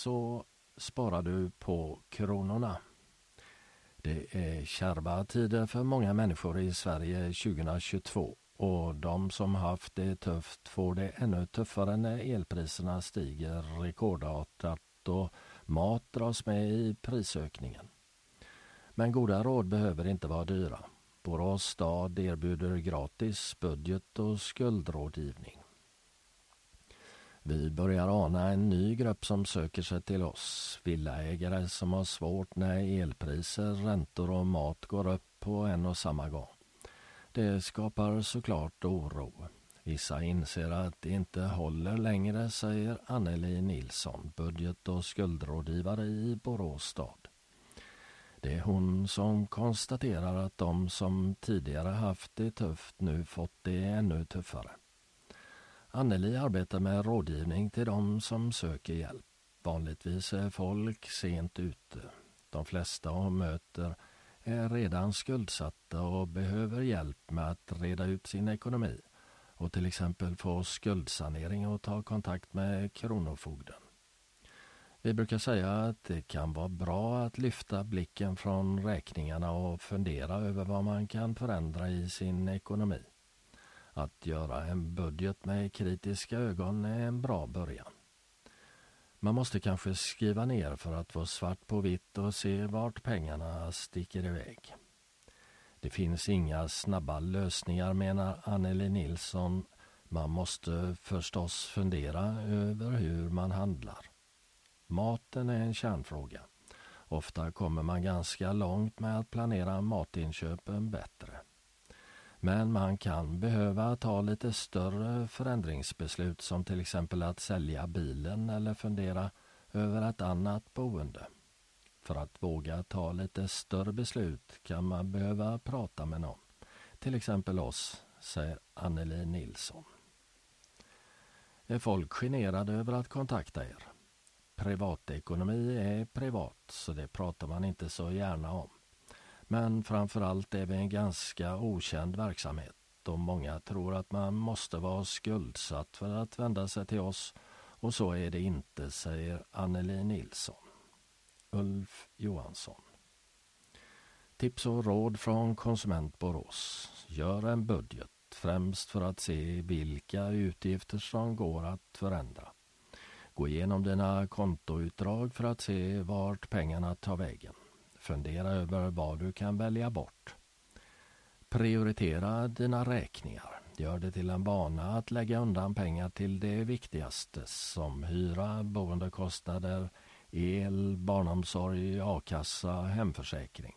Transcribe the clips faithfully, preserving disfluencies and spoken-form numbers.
så sparar du på kronorna. Det är kärva tider för många människor i Sverige tjugohundratjugotvå och de som haft det tufft får det ännu tuffare när elpriserna stiger rekordartat och mat dras med i prisökningen. Men goda råd behöver inte vara dyra. Borås stad erbjuder gratis budget- och skuldrådgivning. Vi börjar ana en ny grupp som söker sig till oss. Villaägare som har svårt när elpriser, räntor och mat går upp på en och samma gång. Det skapar såklart oro. Vissa inser att det inte håller längre, säger Anneli Nilsson, budget- och skuldrådgivare i Borås stad. Det är hon som konstaterar att de som tidigare haft det tufft nu fått det ännu tuffare. Anneli arbetar med rådgivning till de som söker hjälp. Vanligtvis är folk sent ute. De flesta hon möter är redan skuldsatta och behöver hjälp med att reda ut sin ekonomi och till exempel få skuldsanering och ta kontakt med kronofogden. Vi brukar säga att det kan vara bra att lyfta blicken från räkningarna och fundera över vad man kan förändra i sin ekonomi. Att göra en budget med kritiska ögon är en bra början. Man måste kanske skriva ner för att få svart på vitt och se vart pengarna sticker iväg. Det finns inga snabba lösningar, menar Anneli Nilsson. Man måste förstås fundera över hur man handlar. Maten är en kärnfråga. Ofta kommer man ganska långt med att planera matinköpen bättre. Men man kan behöva ta lite större förändringsbeslut som till exempel att sälja bilen eller fundera över ett annat boende. För att våga ta lite större beslut kan man behöva prata med någon. Till exempel oss, säger Anneli Nilsson. Är folk generade över att kontakta er? Privatekonomi är privat, så det pratar man inte så gärna om. Men framförallt är vi en ganska okänd verksamhet och många tror att man måste vara skuldsatt för att vända sig till oss, och så är det inte, säger Anneli Nilsson. Ulf Johansson. Tips och råd från Konsument Borås. Gör en budget, främst för att se vilka utgifter som går att förändra. Gå igenom dina kontoutdrag för att se vart pengarna tar vägen. Fundera över vad du kan välja bort. Prioritera dina räkningar. Gör det till en vana att lägga undan pengar till det viktigaste som hyra, boendekostnader, el, barnomsorg, a-kassa, hemförsäkring.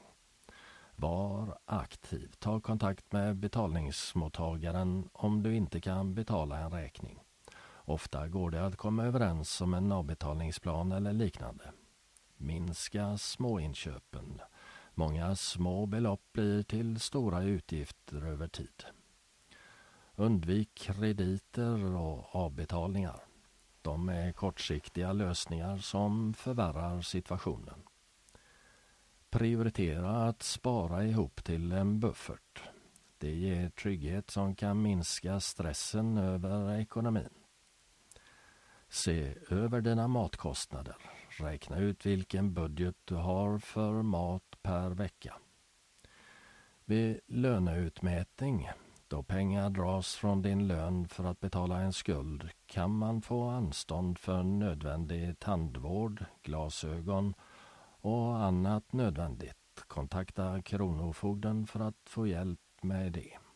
Var aktiv. Ta kontakt med betalningsmottagaren om du inte kan betala en räkning. Ofta går det att komma överens om en avbetalningsplan eller liknande. Minska småinköpen. Många små belopp blir till stora utgifter över tid. Undvik krediter och avbetalningar. De är kortsiktiga lösningar som förvärrar situationen. Prioritera att spara ihop till en buffert. Det ger trygghet som kan minska stressen över ekonomin. Se över dina matkostnader. Räkna ut vilken budget du har för mat per vecka. Vid löneutmätning, då pengar dras från din lön för att betala en skuld, kan man få anstånd för nödvändig tandvård, glasögon och annat nödvändigt. Kontakta kronofogden för att få hjälp med det.